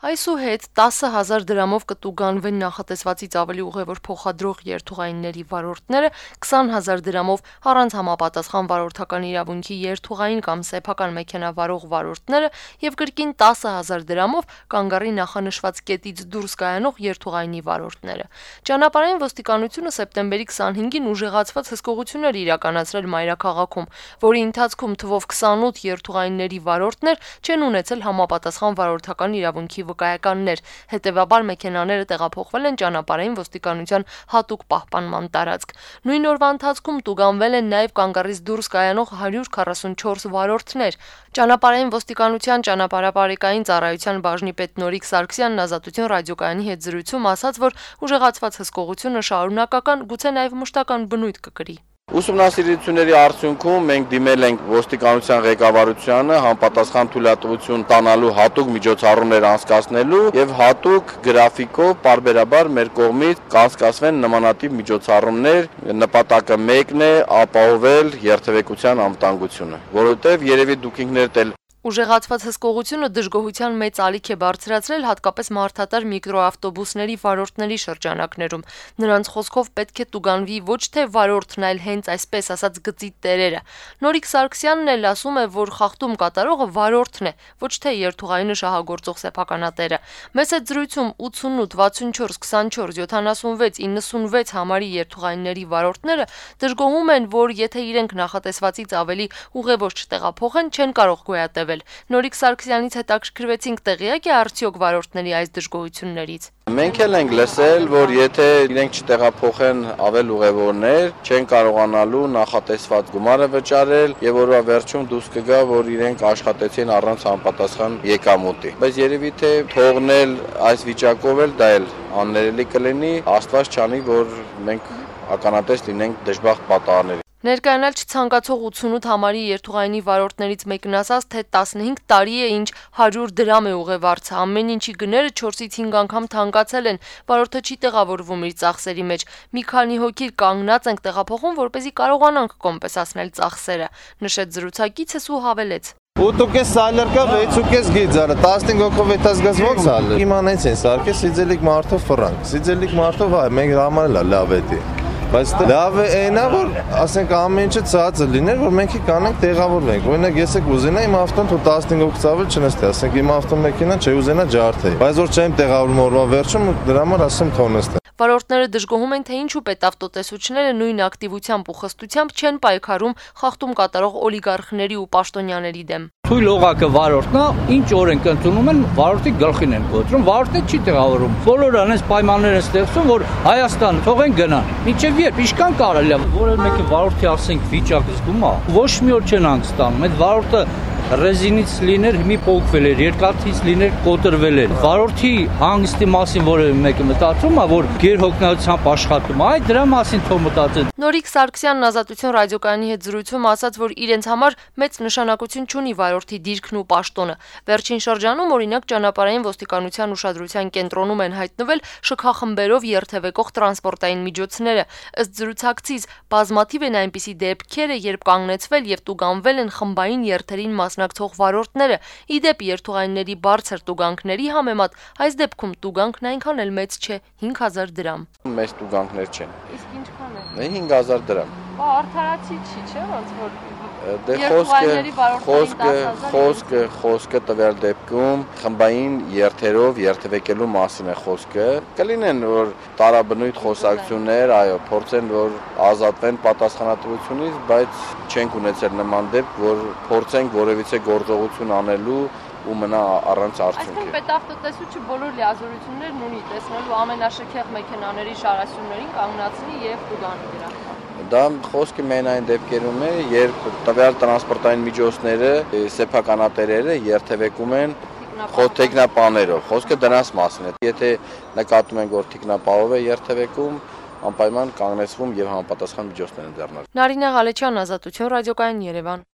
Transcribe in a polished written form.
Այսուհետ 10,000 դրամով կտուգանվեն նախատեսվածից ավելի ուղևոր փոխադրող երթուղայինների վարորդները, 20,000 դրամով առանց համապատասխան վարորդական իրավունքի երթուղային կամ սեփական մեքենա վարող վարորդները եւ կրկին 10,000 դրամով կանգառի նախանշված կետից դուրս կայանող երթուղայինի վարորդները։ Ճանապարհային ոստիկանությունը սեպտեմբերի 25-ին ուժեղացված հսկողություններ իրականացրել մայրաքաղաքում, որի ընթացքում թվով 28 երթուղայինների վարորդներ չեն ունեցել համապատասխան վարորդական իրավունքի վկայականներ, հետևաբար մեքենաները տեղափոխվել են ճանապարհային ոստիկանության հատուկ պահպանման տարածք։ Նույն օրվա ընթացքում տուգանվել են նաև կանգառից դուրս կայանող 144 վարորդներ։ Ճանապարհային ոստիկանության ճանապարհապարեկային ծառայության բաժնի պետ Նորիկ Սարգսյանն Ազատություն ռադիոկայանի հետ զրույցում ասաց, որ ուժեղացված հսկողությունը շարունակական, գուցե նաև մշտական բնույթ կկրի։ Ուսումնասիրությունների արդյունքում մենք դիմել ենք ոստիկանության ղեկավարությանը համապատասխան թույլատվություն տանալու հատուկ միջոցառումներ անցկացնելու եւ հատուկ գրաֆիկով պարբերաբար մեր կողմից կանցկացվեն նմանատիպ միջոցառումներ, նպատակը մեկն է՝ ապահովել երթևեկության անվտանգությունը, որովհետեւ երևի դուք ինքներդ էլ Ուժեղացված հսկողությունը դժգոհության մեծ ալիք է բարձրացրել հատկապես մարդատար միկրոավտոբուսների վարորդների շրջանակներում։ Նրանց խոսքով պետք է տուգանվի ոչ թե վարորդն, այլ հենց այսպես ասած գծի տերերը։ Նորիկ Սարգսյանն էլ ասում է, որ խախտում կատարողը վարորդն է, ոչ թե երթուղայինը շահագործող սեփականատերը։ Մեծ այդ զրույցում 88, 64, 24, 76, 96 համարի երթուղայինների վարորդները դժգոհում են, որ եթե իրենք նախատեսվածից ավելի ուղևոր չտեղափոխեն, չեն կարող գոյատևել։ Նորիկ Սարգսյանից հետաքրքրվեցինք տեղյակ է արդյոք վարորդների այս դժգոհություններից։ Մենք էլ ենք լսել, որ եթե իրենք չտեղափոխեն ավել ուղևորներ, չեն կարողանալու նախատեսված գումարը վճարել եւ որվա վերջում դուրս կգա, որ իրենք աշխատեցին առանց համապատասխան եկամուտի։ Բայց երևի թե թողնել այս վիճակով էլ դա էլ աններելի կլինի, Աստված չանի, որ մենք ականատես լինենք դժբախտ պատահարների։ Ներկայանալ չցանկացող 88 համարի երթուղայինի վարորդներից մեկն ասաց, թե 15 տարի է ինչ 100 դրամ է ուղևորցը, ամեն ինչի գները 4-ից 5 անգամ թանկացել են, վարորդը չի տեղավորվում իր ծախսերի մեջ, մի քանի հոգի կանգնած ենք տեղափոխում, որպեսզի կարողանանք կոմպենսացնել ծախսերը, նշեց զրուցակիցս ու հավելեց. 8.5 սալեր կա, 6.5 գիծարը, 15 հոգով հետազգազ ոնց ալը։ Իմանեց են սարքե սիձելիկ մարդով ֆրանկ, սիձելիկ մարդով այ մենք համար լավ է դի։ Բայց լավ է այնա, որ ասենք ամեն ինչը ծածը լիներ, որ մենք կանենք տեղավորվենք։ Օրինակ ես եք ուզենա իմ ավտոն թող 15 հոգ ծավել չնստի, ասենք իմ ավտոմեքենան չէ ուզենա ջարդեի։ Բայց որ չեմ տեղավորում օրվա վերջում, դրա համար ասեմ թող նստի։ Վարորդները դժգոհում են, թե ինչու պետավտոտեսուչները նույն ակտիվությամբ ու խստությամբ չեն պայքարում խախտում կատարող օլիգարխների ու պաշտոնյաների դեմ։ Թույլ օղակը վարորդն է, ինչ օրենք ընդունում են, վարորդի գլխին են կոտրում, վարորդը չի տեղավորում։ Բոլորը այնպես պայմաններ են ստեղծում, որ Հայաստան թողեն գնան։ Մինչև երբ ինչքան կարելի է, որը մեկը վարորդի ասենք վիճակը զգում է, ոչ մի օր չեն հանգստանում։ Այդ վարորդը ռեզինից լիներ հիմի պոկվել էր, երկաթից լիներ կոտրվել էր։ Վարորդի հանգստի մասին որևէ մեկը մտածում է, որ գերհոգնածությամբ աշխատում, այդ դրա մասին թող մտածեն։ Նորիկ Սարգսյանն Ազատություն ռադիոկայանի հետ զրույցում ասաց, որ իրենց համար մեծ նշանակություն չունի վարորդի դիրքն ու պաշտոնը։ Վերջին շրջանում օրինակ ճանապարհային ոստիկանության ուշադրության կենտրոնում են հայտնվել շքախմբերով երթևեկող տրանսպորտային միջոցները։ Ըստ զրուցակցից բազմաթիվ են այնպիսի դեպքերը, երբ կանգնեցվել եւ տուգանվել են խմբային երթերին մասնակցող վարորդները։ Ի դեպ երթուղայինների բարձր տուգանքների համեմատ այս դեպքում տուգանքն այնքան էլ մեծ չէ՝ 5000 դրամ։ Մեծ տուգանքներ չեն։ Իսկ ինչքան է։ 5000 դրամ։ Բա արդարացի չի, չէ՞ ոնց որ Դե խոսքը տվյալ դեպքում խմբային երթերով երթևեկելու մասին է խոսքը։ Կլինեն որ տարաբնույթ խոսակցություններ, այո, փորձեն որ ազատվեն պատասխանատվությունից, բայց չենք ունեցել նման դեպք, որ փորձենք որևիցե գործողություն անելու ու մնա առանց արդյունքի։ Այսինքն պետավտոտեսուչը բոլոր լիազորություններն ունի տեսնելու ամենաշքեղ մեքենաների շարասյուններին կանգնացնի եւ տուգանի դրանք։ Դա խոսքը մեն այն դեպքերում է, երբ տվյալ տրանսպորտային միջոցները, սեփականատերերը երթևեկում են թիկնապաներով։ Խոսքը դրանց մասին է։ Եթե նկատում ենք, որ թիկնապահով է երթևեկում, անպայման կանգնեցվում եւ համապատասխան միջոցներ են ձեռնարկվում։ Նարինե Ղալեչյան, Ազատություն ռադիոկայան, Երևան։